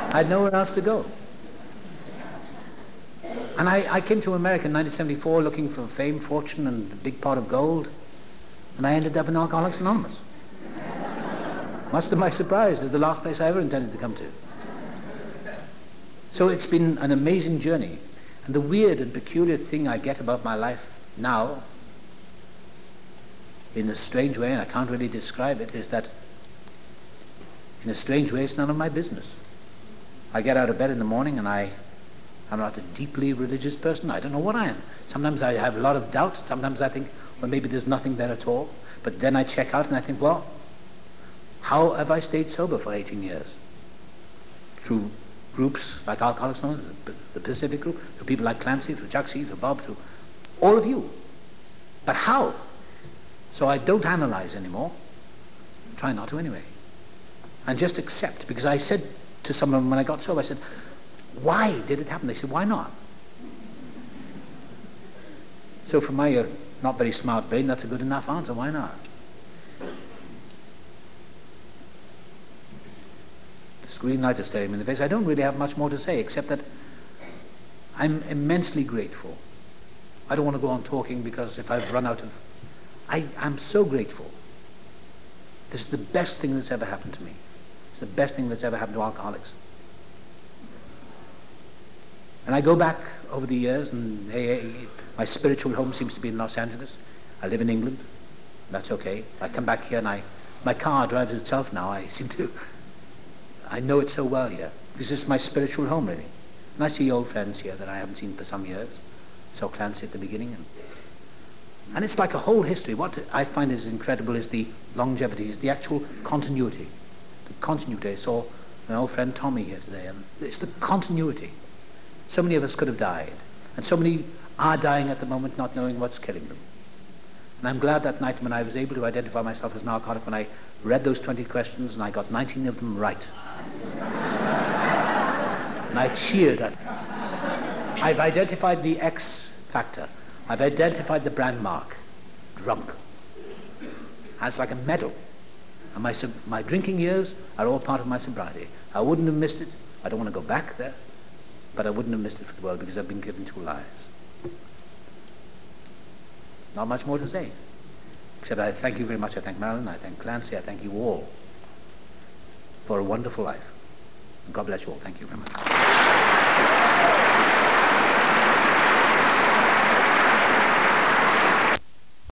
I had nowhere else to go. And I came to America in 1974 looking for fame, fortune, and a big pot of gold. And I ended up in Alcoholics Anonymous. Much to my surprise, it's the last place I ever intended to come to. So it's been an amazing journey. And the weird and peculiar thing I get about my life now, in a strange way, and I can't really describe it, is that in a strange way it's none of my business. I get out of bed in the morning and I'm not a deeply religious person. I don't know what I am. Sometimes I have a lot of doubt. Sometimes I think, well, maybe there's nothing there at all. But then I check out and I think, well, how have I stayed sober for 18 years? Through groups like Alcoholics Anonymous, the Pacific Group, through people like Clancy, through Chuck C, through Bob, through all of you. But how? So I don't analyze anymore. Try not to anyway. And just accept. Because I said to someone when I got sober, I said, why did it happen? They said, why not? So from my not very smart brain, that's a good enough answer. Why not? This green light is staring me in the face. I don't really have much more to say, except that I'm immensely grateful. I don't want to go on talking because if I've run out of... I'm so grateful. This is the best thing that's ever happened to me. It's the best thing that's ever happened to alcoholics. And I go back over the years, and my spiritual home seems to be in Los Angeles. I live in England. That's okay. I come back here, and my car drives itself now. I know it so well here, because it's my spiritual home, really. And I see old friends here that I haven't seen for some years. Saw Clancy at the beginning. And it's like a whole history. What I find is incredible is the longevity, is the actual continuity. The continuity. I saw my old friend Tommy here today, and it's the continuity. So many of us could have died, and so many are dying at the moment not knowing what's killing them. And I'm glad that night when I was able to identify myself as an alcoholic, when I read those 20 questions and I got 19 of them right. And I cheered. I've identified the X factor. I've identified the brand mark, drunk. And it's like a medal. And my drinking years are all part of my sobriety. I wouldn't have missed it. I don't want to go back there. But I wouldn't have missed it for the world because I've been given 2 lives. Not much more to say. Except I thank you very much. I thank Marilyn, I thank Clancy, I thank you all for a wonderful life. And God bless you all. Thank you very much.